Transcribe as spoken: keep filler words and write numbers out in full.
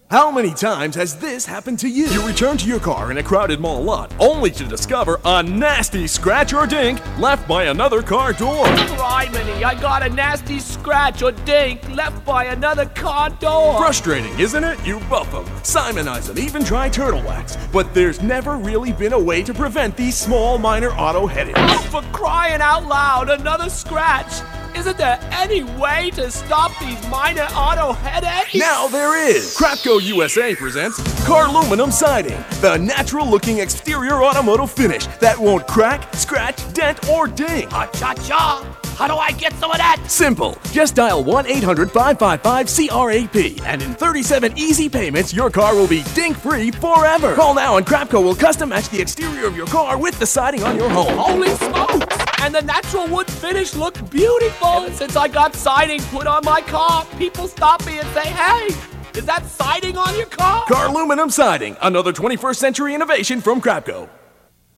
How many times has this happened to you? You return to your car in a crowded mall lot, only to discover a nasty scratch or dink left by another car door. Criminy, I got a nasty scratch or dink left by another car door. Frustrating, isn't it? You buff them, simonize them, even try turtle wax. But there's never really been a way to prevent these small minor auto headaches. Oh, for crying out loud, another scratch! Isn't there any way to stop these minor auto headaches? Now there is! Crapco U S A presents Carluminum Siding, the natural-looking exterior automotive finish that won't crack, scratch, dent, or ding. Cha-cha! How do I get some of that? Simple. Just dial one eight hundred five five five C R A P, and in thirty-seven easy payments, your car will be dink-free forever. Call now and Crapco will custom match the exterior of your car with the siding on your home. Holy smokes! And the natural wood finish looks beautiful. Ever since I got siding put on my car, people stop me and say, hey, is that siding on your car? Carluminum Siding, another twenty-first century innovation from Crapco.